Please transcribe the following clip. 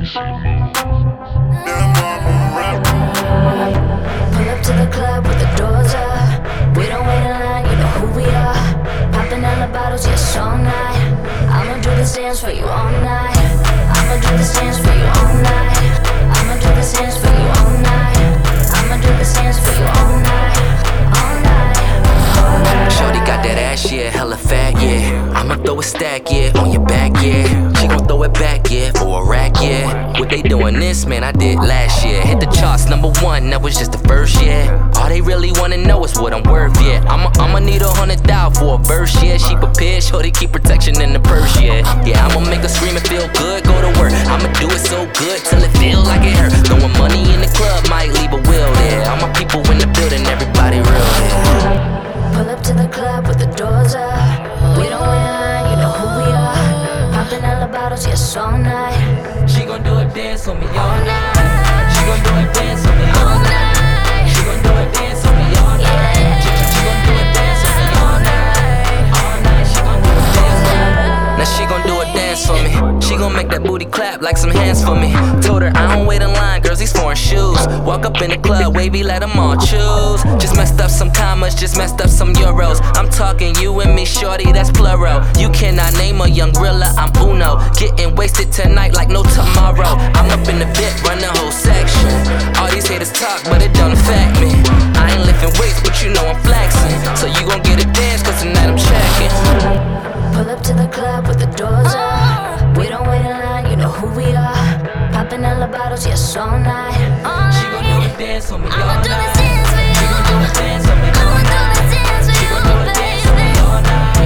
Pull up to the club with the doors up. We don't wait in line, you know who we are. Popping down the bottles, yes, all night. I'ma do the dance for you all night. I'ma do the dance for you all night. I'ma do the dance for you all night. I'ma do the dance for you all night. All night, all night. Shorty got that ass, yeah, hella fat, yeah. I'ma throw a stack, yeah, on your back, yeah. She gon' throw it back, yeah, for a rack, yeah. What they doing this, man, I did last year. Hit the charts, #1, that was just the first, yeah. All they really wanna know is what I'm worth, yeah. I'ma need 100,000 for a verse, yeah. She prepared, shorty keep protection in the purse, yeah. Yeah, I'ma make her scream and feel good, go to work. I'ma do it so good till it feel like it hurt. Throwing money in the club might leave a will there. All my people in the building, everybody real, yeah. Pull up to the club with the doors up. We don't wait in line, you know who we are. Popping all the bottles, yes, all night. She gon' do a dance on me all night. She gon' do a dance on me all night. She gon' do a dance on me all night. She gon' do a dance on me all night. All night she gon' do a dance on me. Now she gon' do a dance for me. She gon' make that booty clap like some hands for me. Told her I don't wait in line, girls, these foreign shoes. Walk up in the club, wavy, let them all choose. Just messed up some commas, just messed up some euros. I'm talking you and me, shorty, that's plural. You cannot name a young gorilla, I'm Uno. Getting wasted tonight like no tomorrow. I'm up in the bit, run the whole section. All these haters talk, but it don't affect me. I ain't lifting weights, but you know I'm flexing. So you gon' get a dance, cause tonight I'm checking. Pull up to the club with the doors up. We don't wait in line, you know who we are. Popping all the bottles, yes, all night. She gon' do a dance on me all I'ma do night. this dance for you. She gon' do a dance on me all I'ma do night. this dance for She you, gon' do a dance on me baby. all night.